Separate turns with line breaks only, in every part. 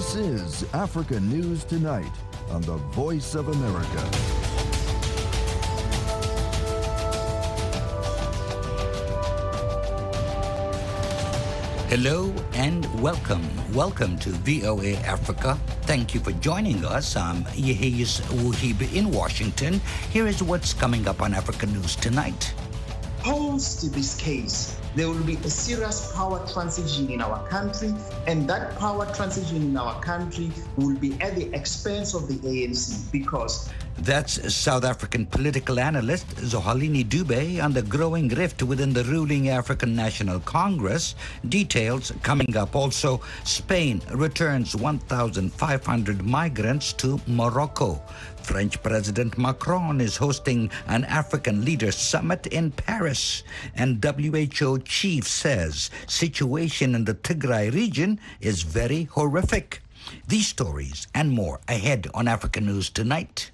This is Africa News Tonight on the Voice of America.
Hello and welcome. Welcome to VOA Africa. Thank you for joining us. I'm Yehis Wuhib in Washington. Here is what's coming up on Africa News Tonight.
Post this case, there will be a serious power transition in our country, and that power transition in our country will be at the expense of the ANC because
that's South African political analyst Zohalini Dube on the growing rift within the ruling African National Congress. Details coming up. Also, Spain returns 1,500 migrants to Morocco. French President Macron is hosting an African Leaders Summit in Paris. And WHO chief says situation in the Tigray region is very horrific. These stories and more ahead on Africa News Tonight.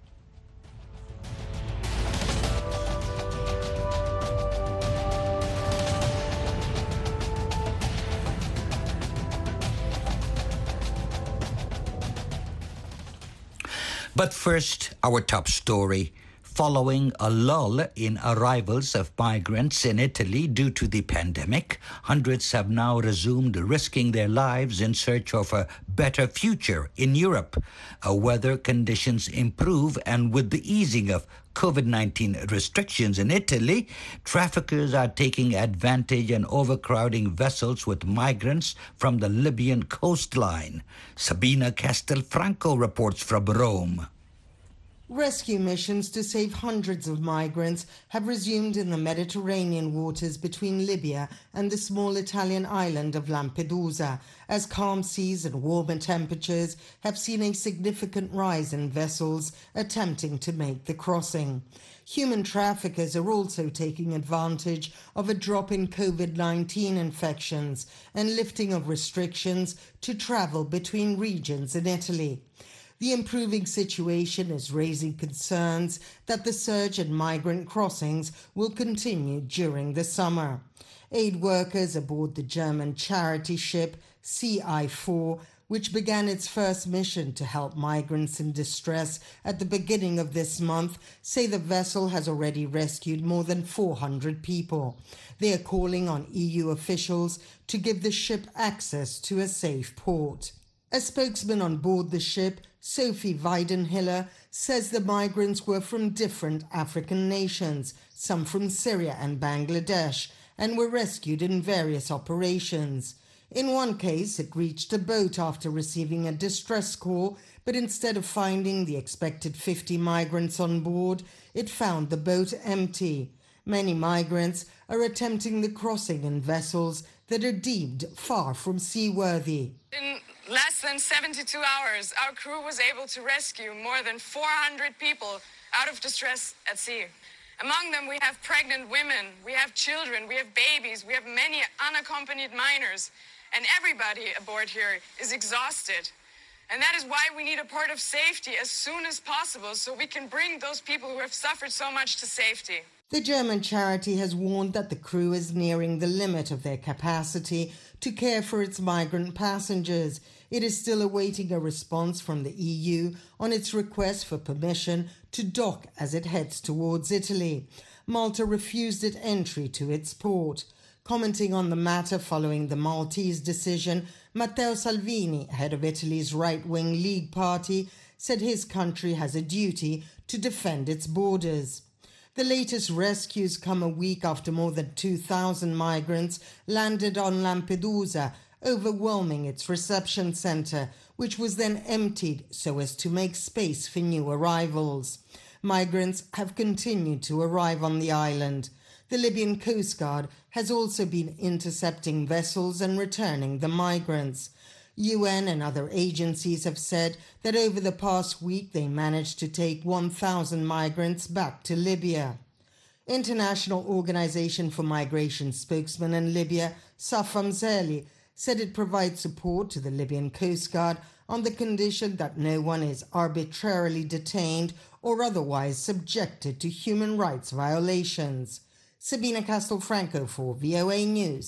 But first, our top story. Following a lull in arrivals of migrants in Italy due to the pandemic, hundreds have now resumed risking their lives in search of a better future in Europe. Weather conditions improve, and with the easing of COVID-19 restrictions in Italy, traffickers are taking advantage and overcrowding vessels with migrants from the Libyan coastline. Sabina Castelfranco reports from Rome.
Rescue missions to save hundreds of migrants have resumed in the Mediterranean waters between Libya and the small Italian island of Lampedusa, as calm seas and warmer temperatures have seen a significant rise in vessels attempting to make the crossing. Human traffickers are also taking advantage of a drop in COVID-19 infections and lifting of restrictions to travel between regions in Italy. The improving situation is raising concerns that the surge in migrant crossings will continue during the summer. Aid workers aboard the German charity ship CI4, which began its first mission to help migrants in distress at the beginning of this month, say the vessel has already rescued more than 400 people. They are calling on EU officials to give the ship access to a safe port. A spokesman on board the ship, Sophie Weidenhiller, says the migrants were from different African nations, some from Syria and Bangladesh, and were rescued in various operations. In one case, it reached a boat after receiving a distress call, but instead of finding the expected 50 migrants on board, it found the boat empty. Many migrants are attempting the crossing in vessels that are deemed far from seaworthy.
In less than 72 hours, our crew was able to rescue more than 400 people out of distress at sea. Among them, we have pregnant women, we have children, we have babies, we have many unaccompanied minors, and everybody aboard here is exhausted. And that is why we need a port of safety as soon as possible so we can bring those people who have suffered so much to safety.
The German charity has warned that the crew is nearing the limit of their capacity to care for its migrant passengers. It is still awaiting a response from the EU on its request for permission to dock as it heads towards Italy. Malta refused it entry to its port. Commenting on the matter following the Maltese decision, Matteo Salvini, head of Italy's right-wing League Party, said his country has a duty to defend its borders. The latest rescues come a week after more than 2,000 migrants landed on Lampedusa, overwhelming its reception centre, which was then emptied so as to make space for new arrivals. Migrants have continued to arrive on the island. The Libyan Coast Guard has also been intercepting vessels and returning the migrants. UN and other agencies have said that over the past week they managed to take 1,000 migrants back to Libya. International Organization for Migration spokesman in Libya, Safam Zeli, said it provides support to the Libyan Coast Guard on the condition that no one is arbitrarily detained or otherwise subjected to human rights violations. Sabina Castelfranco for VOA News.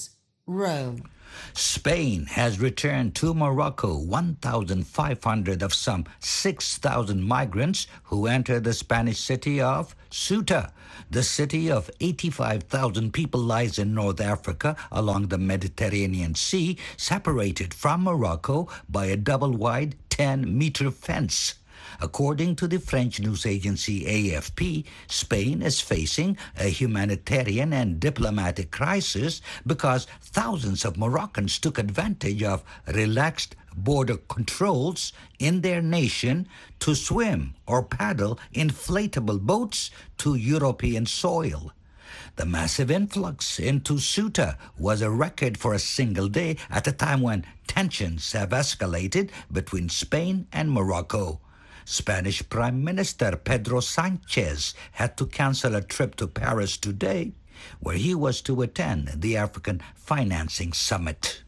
Rome.
Spain has returned to Morocco 1,500 of some 6,000 migrants who entered the Spanish city of Ceuta. The city of 85,000 people lies in North Africa along the Mediterranean Sea, separated from Morocco by a double-wide 10-meter fence. According to the French news agency AFP, Spain is facing a humanitarian and diplomatic crisis because thousands of Moroccans took advantage of relaxed border controls in their nation to swim or paddle inflatable boats to European soil. The massive influx into Ceuta was a record for a single day at a time when tensions have escalated between Spain and Morocco. Spanish Prime Minister Pedro Sanchez had to cancel a trip to Paris today, where he was to attend the African Financing Summit.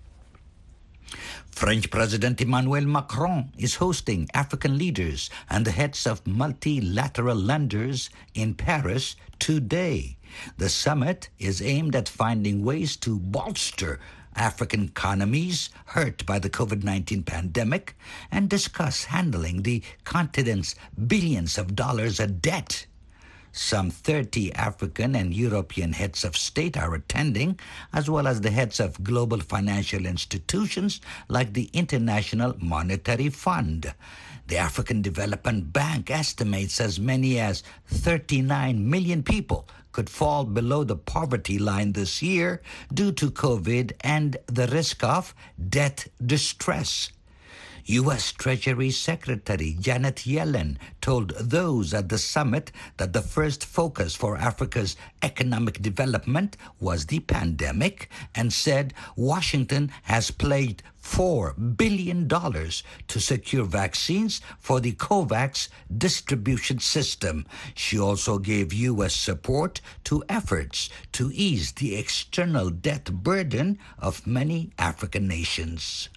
French President Emmanuel Macron is hosting African leaders and the heads of multilateral lenders in Paris today. The summit is aimed at finding ways to bolster African economies hurt by the COVID-19 pandemic and discuss handling the continent's billions of dollars of debt. Some 30 African and European heads of state are attending, as well as the heads of global financial institutions like the International Monetary Fund. The African Development Bank estimates as many as 39 million people could fall below the poverty line this year due to COVID and the risk of debt distress. U.S. Treasury Secretary Janet Yellen told those at the summit that the first focus for Africa's economic development was the pandemic and said Washington has pledged $4 billion to secure vaccines for the COVAX distribution system. She also gave U.S. support to efforts to ease the external debt burden of many African nations.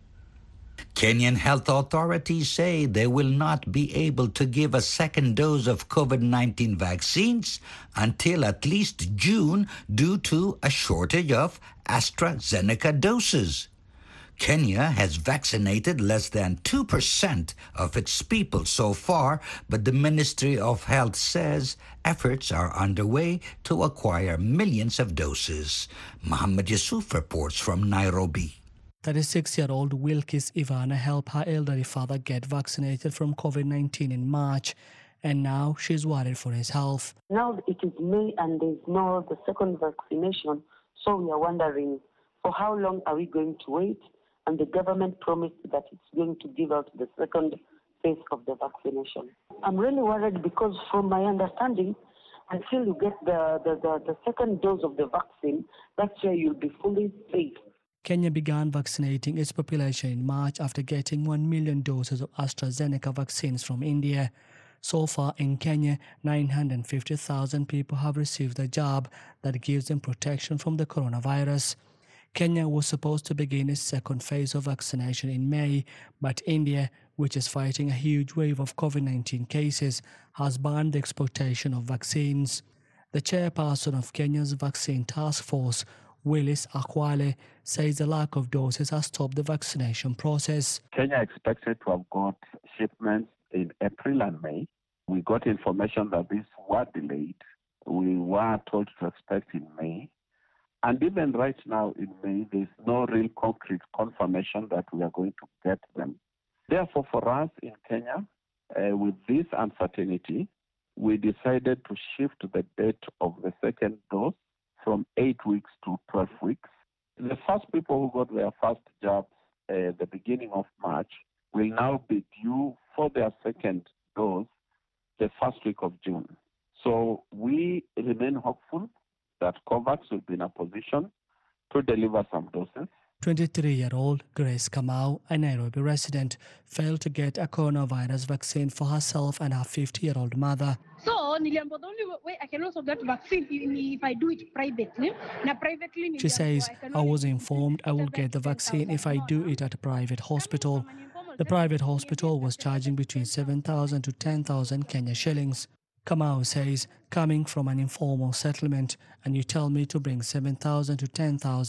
Kenyan health authorities say they will not be able to give a second dose of COVID-19 vaccines until at least June due to a shortage of AstraZeneca doses. Kenya has vaccinated less than 2% of its people so far, but the Ministry of Health says efforts are underway to acquire millions of doses. Muhammad Yusuf reports from Nairobi.
36-year-old Wilkis Ivana helped her elderly father get vaccinated from COVID-19 in March, and now she's worried for his health.
Now it is May and there's no the second vaccination, so we are wondering for how long are we going to wait? And the government promised that it's going to give out the second phase of the vaccination. I'm really worried because from my understanding, until you get the second dose of the vaccine, that's where you'll be fully safe.
Kenya began vaccinating its population in March after getting 1 million doses of AstraZeneca vaccines from India. So far in Kenya, 950,000 people have received a jab that gives them protection from the coronavirus. Kenya was supposed to begin its second phase of vaccination in May, but India, which is fighting a huge wave of COVID-19 cases, has banned the exportation of vaccines. The chairperson of Kenya's vaccine task force, Willis Akwale, says the lack of doses has stopped the vaccination process.
Kenya expected to have got shipments in April and May. We got information that these were delayed. We were told to expect in May. And even right now in May, there's no real concrete confirmation that we are going to get them. Therefore, for us in Kenya, with this uncertainty, we decided to shift the date of the second dose from 8 weeks to 12 weeks. The first people who got their first jabs at the beginning of March will now be due for their second dose the first week of June. So we remain hopeful that COVAX will be in a position to deliver some doses.
23-year-old Grace Kamau, a Nairobi resident, failed to get a coronavirus vaccine for herself and her 50-year-old mother.
So, the only way I can also get vaccine if I do it privately.
She says, I was informed I will get the vaccine if I do it at a private hospital. The private hospital was charging between 7,000 to 10,000 Kenya shillings. Kamau says, coming from an informal settlement and you tell me to bring 7,000 to 10,000,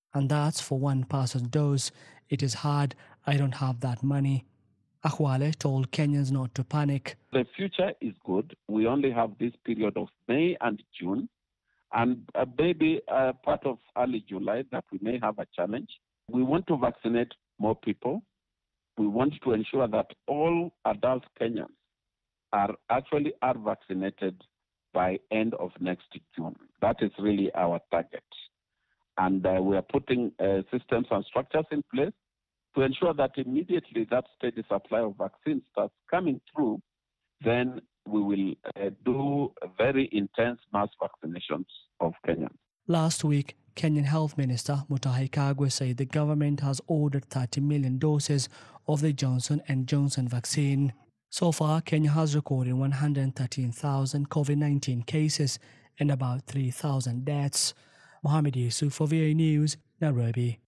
And that's for one person's dose. It is hard. I don't have that money. Akhwale told Kenyans not to panic.
The future is good. We only have this period of May and June, and maybe part of early July that we may have a challenge. We want to vaccinate more people. We want to ensure that all adult Kenyans are vaccinated by end of next June. That is really our target. And we are putting systems and structures in place to ensure that immediately that steady supply of vaccines starts coming through, then we will do very intense mass vaccinations of Kenyans.
Last week, Kenyan Health Minister Mutahi Kagwe said the government has ordered 30 million doses of the Johnson & Johnson vaccine. So far, Kenya has recorded 113,000 COVID-19 cases and about 3,000 deaths. Mohammed Yusuf for VOA News, Nairobi.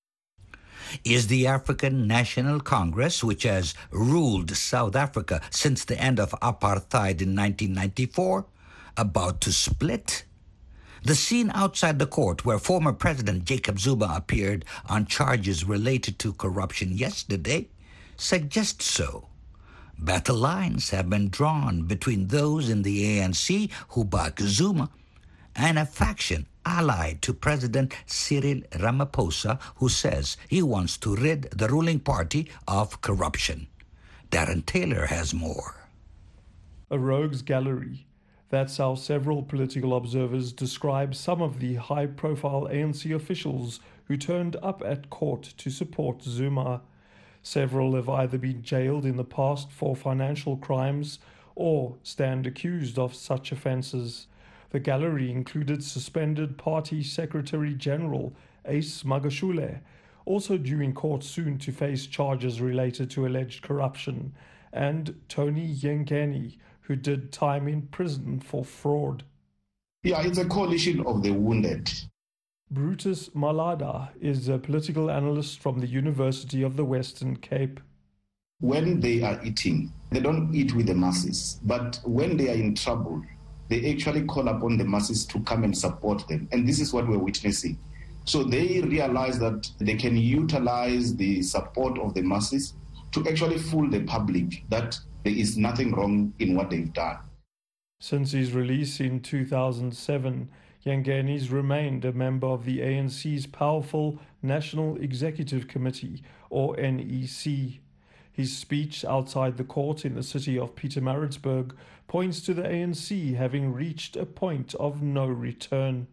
Is the African National Congress, which has ruled South Africa since the end of apartheid in 1994, about to split? The scene outside the court where former President Jacob Zuma appeared on charges related to corruption yesterday suggests so. Battle lines have been drawn between those in the ANC who back Zuma and a faction allied to President Cyril Ramaphosa who says he wants to rid the ruling party of corruption. Darren Taylor has more.
A rogues gallery. That's how several political observers describe some of the high-profile ANC officials who turned up at court to support Zuma. Several have either been jailed in the past for financial crimes or stand accused of such offences. The gallery included suspended Party Secretary-General Ace Magashule, also due in court soon to face charges related to alleged corruption, and Tony Yengeni, who did time in prison for fraud.
Yeah, it's a coalition of the wounded.
Brutus Malada is a political analyst from the University of the Western Cape.
When they are eating, they don't eat with the masses, but when they are in trouble, they actually call upon the masses to come and support them. And this is what we're witnessing. So they realize that they can utilize the support of the masses to actually fool the public that there is nothing wrong in what they've done.
Since his release in 2007, Yengeni's remained a member of the ANC's powerful National Executive Committee, or NEC. His speech outside the court in the city of Pietermaritzburg points to the ANC having reached a point of no return.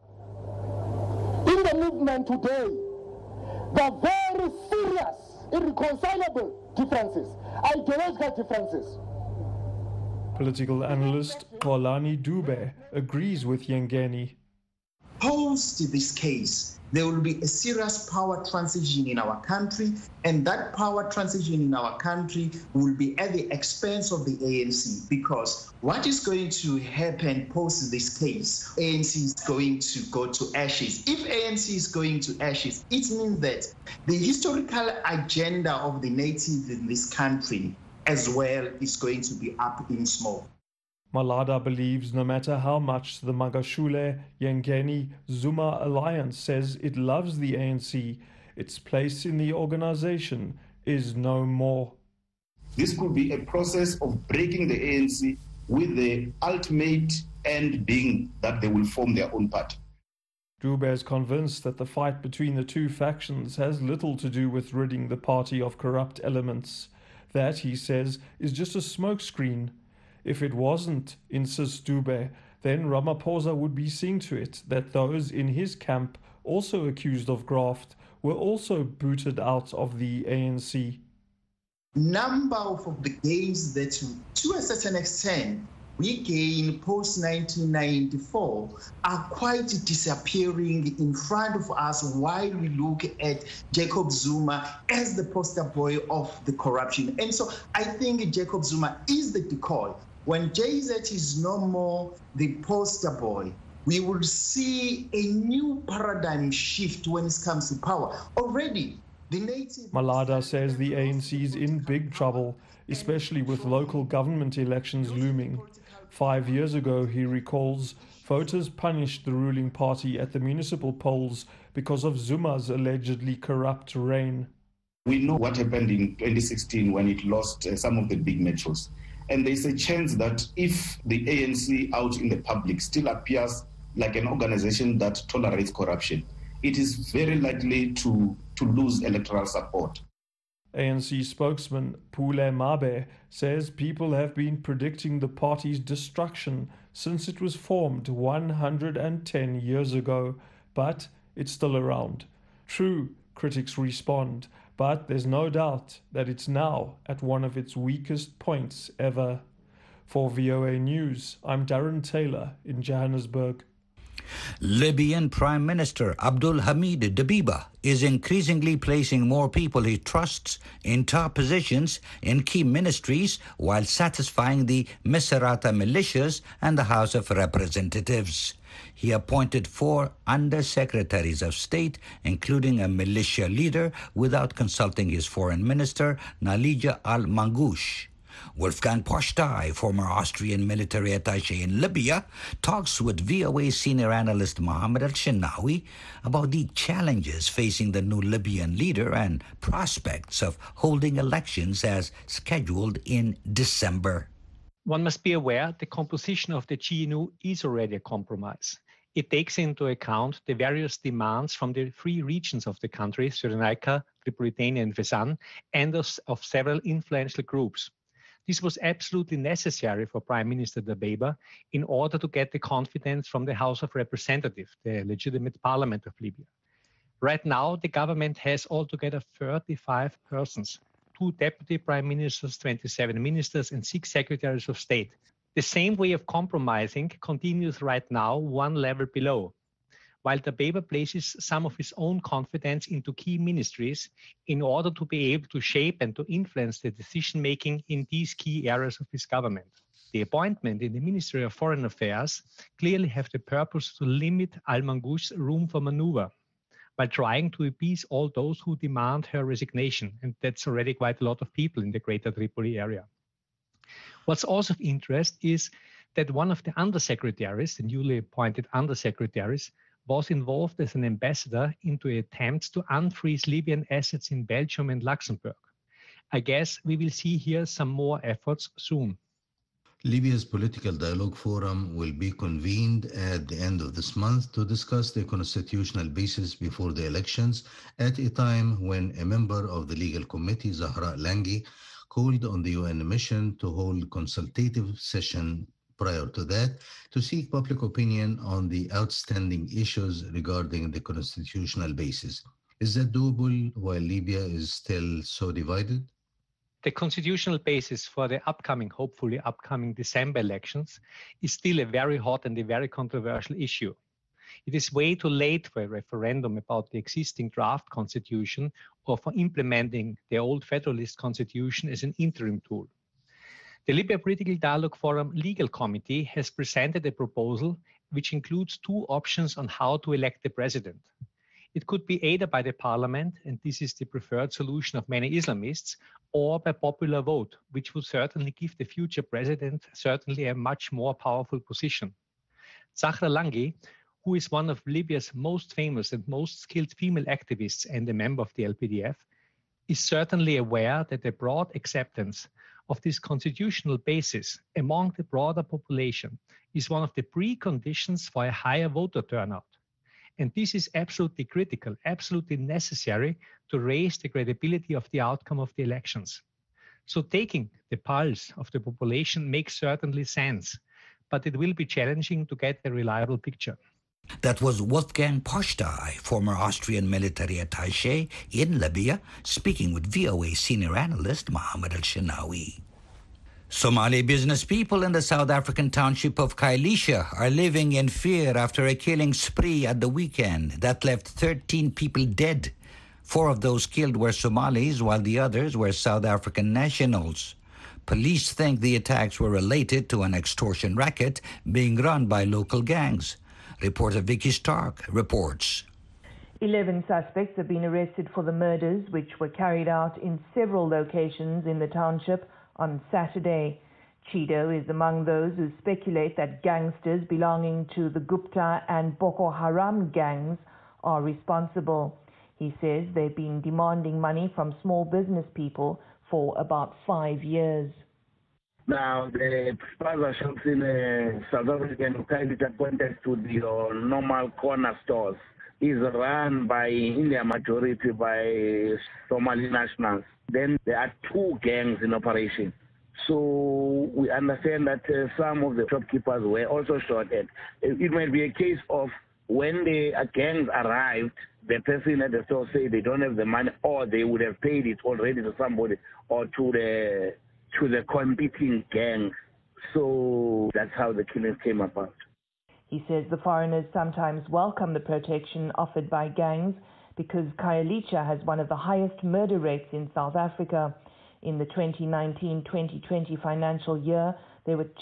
In the movement today, the very serious, irreconcilable differences, ideological differences.
Political analyst Xolani Dube agrees with Yengeni.
Post this case, there will be a serious power transition in our country, and that power transition in our country will be at the expense of the ANC, because what is going to happen post this case, ANC is going to go to ashes. If ANC is going to ashes, it means that the historical agenda of the natives in this country as well is going to be up in smoke.
Malada believes no matter how much the Magashule, Yengeni, Zuma alliance says it loves the ANC, its place in the organization is no more.
This could be a process of breaking the ANC with the ultimate end being that they will form their own party.
Dube is convinced that the fight between the two factions has little to do with ridding the party of corrupt elements. That, he says, is just a smokescreen. If it wasn't, insists Dube, then Ramaphosa would be seeing to it that those in his camp, also accused of graft, were also booted out of the ANC.
Number of the gains that, to a certain extent, we gain post-1994 are quite disappearing in front of us while we look at Jacob Zuma as the poster boy of the corruption. And so I think Jacob Zuma is the decoy. When JZ is no more the poster boy, we will see a new paradigm shift when it comes to power. Already, the native...
Malada says the ANC is in big trouble, especially with local government elections looming. 5 years ago, he recalls, voters punished the ruling party at the municipal polls because of Zuma's allegedly corrupt reign.
We know what happened in 2016 when it lost some of the big metros. And there's a chance that if the ANC out in the public still appears like an organization that tolerates corruption, it is very likely to lose electoral support.
ANC spokesman Pule Mabe says people have been predicting the party's destruction since it was formed 110 years ago, but it's still around. True, critics respond, but there's no doubt that it's now at one of its weakest points ever. For VOA News, I'm Darren Taylor in Johannesburg.
Libyan Prime Minister Abdul Hamid Dbeibah is increasingly placing more people he trusts in top positions in key ministries while satisfying the Misrata militias and the House of Representatives. He appointed 4 undersecretaries of state, including a militia leader, without consulting his foreign minister, Nalija Al-Mangoush. Wolfgang Postai, former Austrian military attaché in Libya, talks with VOA senior analyst Mohammed Al-Shinawi about the challenges facing the new Libyan leader and prospects of holding elections as scheduled in December.
One must be aware the composition of the GNU is already a compromise. It takes into account the various demands from the 3 regions of the country, Cyrenaica, Tripolitania and Fezzan, and of several influential groups. This was absolutely necessary for Prime Minister Dbeibah in order to get the confidence from the House of Representatives, the legitimate parliament of Libya. Right now, the government has altogether 35 persons, 2 deputy prime ministers, 27 ministers, and 6 secretaries of state. The same way of compromising continues right now, 1 level below, while Dbeibah places some of his own confidence into key ministries in order to be able to shape and to influence the decision-making in these key areas of his government. The appointment in the Ministry of Foreign Affairs clearly have the purpose to limit Al-Mangoush's room for maneuver, while trying to appease all those who demand her resignation, and that's already quite a lot of people in the Greater Tripoli area. What's also of interest is that one of the undersecretaries, the newly appointed undersecretaries, was involved as an ambassador into attempts to unfreeze Libyan assets in Belgium and Luxembourg. I guess we will see here some more efforts soon.
Libya's Political Dialogue Forum will be convened at the end of this month to discuss the constitutional basis before the elections at a time when a member of the legal committee, Zahra Langi, called on the UN mission to hold consultative session prior to that to seek public opinion on the outstanding issues regarding the constitutional basis. Is that doable while Libya is still so divided?
The constitutional basis for the hopefully upcoming December elections is still a very hot and a very controversial issue. It is way too late for a referendum about the existing draft constitution or for implementing the old Federalist constitution as an interim tool. The Libya Political Dialogue Forum Legal Committee has presented a proposal which includes 2 options on how to elect the president. It could be either by the parliament, and this is the preferred solution of many Islamists, or by popular vote, which would certainly give the future president certainly a much more powerful position. Zahra Langi, who is one of Libya's most famous and most skilled female activists and a member of the LPDF, is certainly aware that a broad acceptance of this constitutional basis among the broader population is one of the preconditions for a higher voter turnout. And this is absolutely critical, absolutely necessary to raise the credibility of the outcome of the elections. So taking the pulse of the population makes certainly sense, but it will be challenging to get a reliable picture.
That was Wolfgang Postai, former Austrian military attaché in Libya, speaking with VOA senior analyst Mohammed Al-Shinawi. Somali business people in the South African township of Khayelitsha are living in fear after a killing spree at the weekend that left 13 people dead. 4 of those killed were Somalis, while the others were South African nationals. Police think the attacks were related to an extortion racket being run by local gangs. Reporter Vicky Stark reports.
11 suspects have been arrested for the murders, which were carried out in several locations in the township on Saturday. Chido is among those who speculate that gangsters belonging to the Gupta and Boko Haram gangs are responsible. He says they've been demanding money from small business people for about 5 years.
Now, the spaza shops in South Africa and Khayelitsha pointed to the normal corner stores is run by, in their majority, by Somali nationals. Then there are 2 gangs in operation. So we understand that some of the shopkeepers were also shot at. It might be a case of when the gangs arrived, the person at the store said they don't have the money, or they would have paid it already to somebody or to the competing gang. So that's how the killings came about.
He says the foreigners sometimes welcome the protection offered by gangs because Khayelitsha has one of the highest murder rates in South Africa. In the 2019-2020 financial year, there were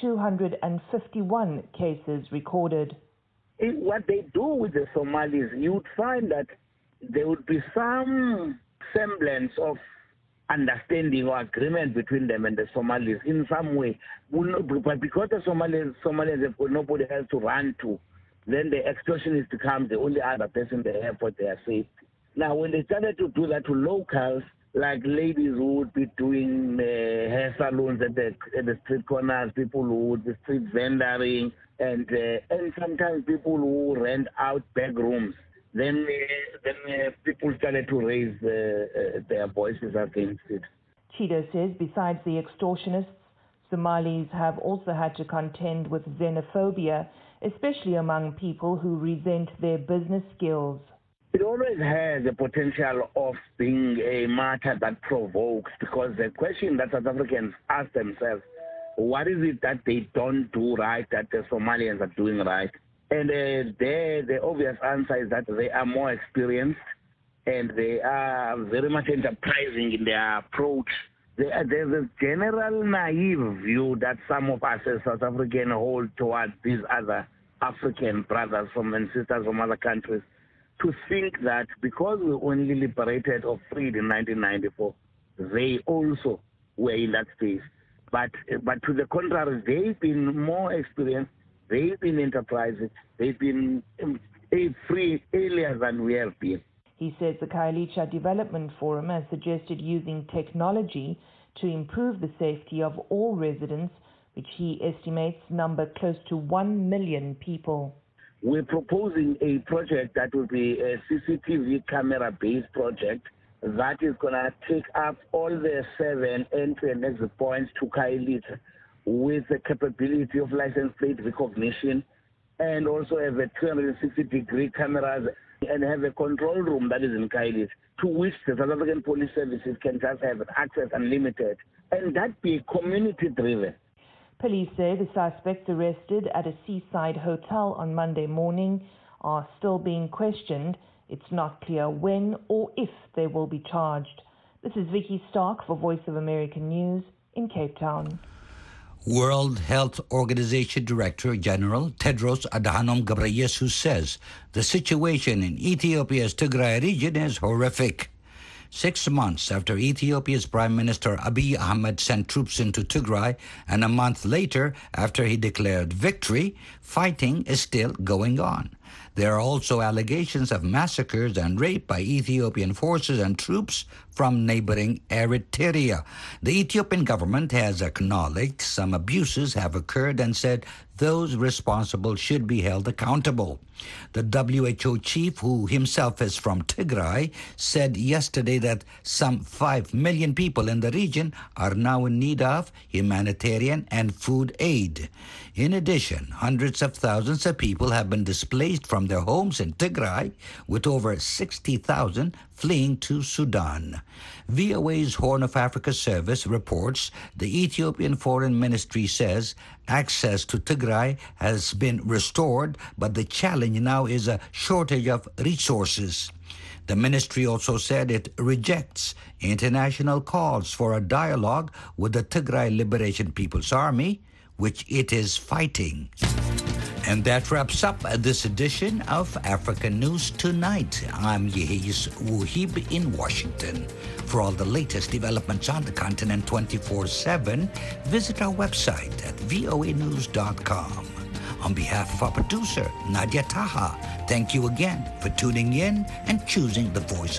251 cases recorded.
What they do with the Somalis, you'd find that there would be some semblance of understanding or agreement between them and the Somalis in some way. But because the Somalians have got nobody else to run to, then the extortionist becomes the only other person they have for their safety. Now, when they started to do that to locals, like ladies who would be doing hair salons at the street corners, people who would be street vendoring, and sometimes people who rent out back rooms, then people started to raise their voices against it.
Chido says besides the extortionists, Somalis have also had to contend with xenophobia, especially among people who resent their business skills.
It always has the potential of being a matter that provokes, because the question that South Africans ask themselves, what is it that they don't do right that the Somalians are doing right? And the obvious answer is that they are more experienced and they are very much enterprising in their approach. There's a general naive view that some of us as South Africans hold towards these other African brothers and sisters from other countries, to think that because we only liberated or freed in 1994, they also were in that space. But to the contrary, they've been more experienced, they've been enterprising, they've been free earlier than we have been.
He says the Khayelitsha Development Forum has suggested using technology to improve the safety of all residents, which he estimates number close to 1 million people.
We're proposing a project that will be a CCTV camera-based project that is going to take up all the 7 entry and exit points to Khayelitsha with the capability of license plate recognition, and also have a 360-degree cameras and have a control room that is in Khayelitsha, to which the South African Police Services can just have access unlimited, and that be community-driven.
Police say the suspects arrested at a seaside hotel on Monday morning are still being questioned. It's not clear when or if they will be charged. This is Vicky Stark for Voice of America News in Cape Town.
World Health Organization Director General Tedros Adhanom Ghebreyesus says the situation in Ethiopia's Tigray region is horrific. 6 months after Ethiopia's Prime Minister Abiy Ahmed sent troops into Tigray, and a month later after he declared victory, fighting is still going on. There are also allegations of massacres and rape by Ethiopian forces and troops from neighboring Eritrea. The Ethiopian government has acknowledged some abuses have occurred and said those responsible should be held accountable. The WHO chief, who himself is from Tigray, said yesterday that some 5 million people in the region are now in need of humanitarian and food aid. In addition, hundreds of thousands of people have been displaced from their homes in Tigray, with over 60,000 fleeing to Sudan. VOA's Horn of Africa service reports the Ethiopian Foreign Ministry says access to Tigray has been restored, but the challenge now is a shortage of resources. The ministry also said it rejects international calls for a dialogue with the Tigray Liberation People's Army, which it is fighting. And that wraps up this edition of African News Tonight. I'm Yehis Wuhib in Washington. For all the latest developments on the continent 24/7, visit our website at voanews.com. On behalf of our producer, Nadia Taha, thank you again for tuning in and choosing the Voice